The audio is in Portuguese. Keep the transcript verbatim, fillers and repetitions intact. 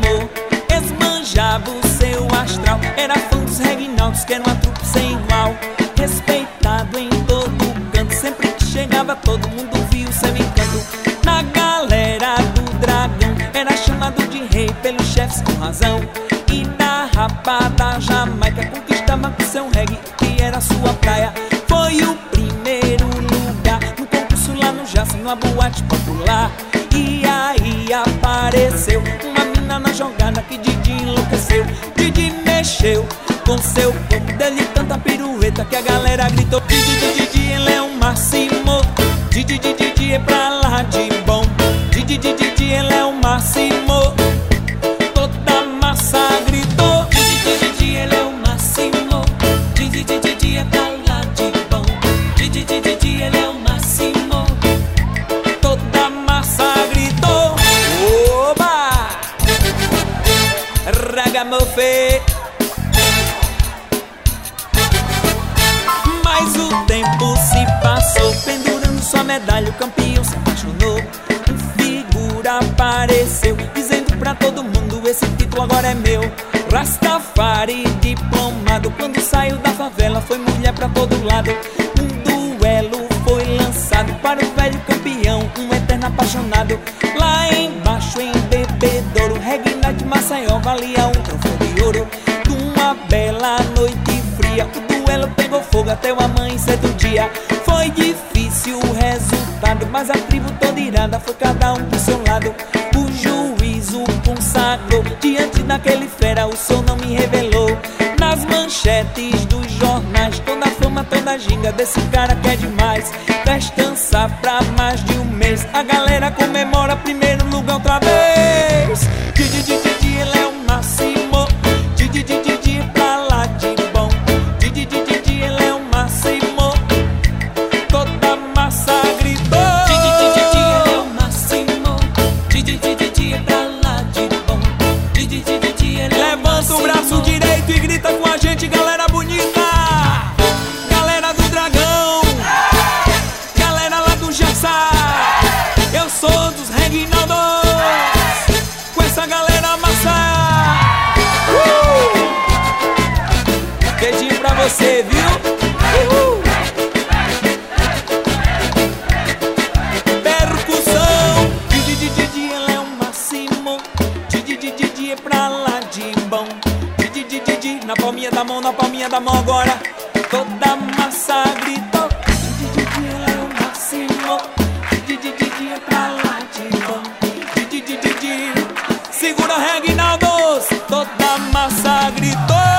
apaixonou. Esbanjava o seu astral, era fã dos Reginaldos, que era uma trupe sem igual. Respeitado em todo canto, sempre que chegava todo mundo via o seu encanto. Na galera do Dragão, era chamado de rei pelos chefes com razão. E na rapa da Jamaica, conquistava com seu reggae, que era sua praia. Foi o primeiro lugar no concurso lá no Jaça, numa boate popular. E aí apareceu uma mina na jogada que Didi enlouqueceu. Didi mexeu com seu corpo, dele tanta pirueta que a galera gritou: Didi, Didi, Didi, ele é o máximo. Didi, Didi, Didi, é pra lá de bom. Didi, Didi, Didi, ele é o máximo. Toda a massa gritou: Didi, Didi, Didi, ele é o máximo. Didi, Didi, Didi, é pra lá de bom. Didi, Didi, Didi, ele é o máximo. Toda a massa gritou: oba! Ragamuffin. Mas o tempo se passou, pendurando sua medalha, o campeão se apaixonou. Um figura apareceu, dizendo pra todo mundo: esse título agora é meu. Rastafari diplomado, quando saiu da favela foi mulher pra todo lado. Um duelo foi lançado para o velho campeão, um eterno apaixonado. Lá embaixo em Bebedouro, Reggae Night Maceió valia um troféu de ouro. Numa bela noite fria, o duelo pegou fogo até o amanhecer do dia. Foi difícil o resultado, mas a tribo toda irada foi cada um pro seu lado. O juízo consagrou, diante daquele fera o seu nome revelou. Nas manchetes dos jornais, toda a fama, toda a ginga desse cara que é demais. Festança pra mais de um mês, a galera comemora primeiro lugar outra vez. Didi, Didi, Didi, ele é o máximo. Didi, Didi, Didi, pra lá de bom. Didi, Didi, Didi, ele é o máximo. Toda a massa gritou: Didi, Didi, Didi, ele é o máximo. Didi, Didi, Didi, pra lá de bom. Didi, Didi, Didi, ele é o máximo. Levanta o braço direito e grita com a gente, galera bonita. Galera do Dragão, galera lá do Jaça. Eu sou dos Reginaldos, com essa galera massa. uh! Beijinho pra você, viu? Uhul. Percussão. Didi, Didi, Didi, ela é o máximo. Didi, Didi, Didi, é pra lá de bom. Didi, Didi, Didi, na palminha da mão, na palminha da mão agora. Toda a massa gritou: Didi, Didi, ela é o máximo. Didi, Didi, Didi, é pra lá de bom. Didi, Didi, Didi, segura Reginaldos. Toda a massa gritou.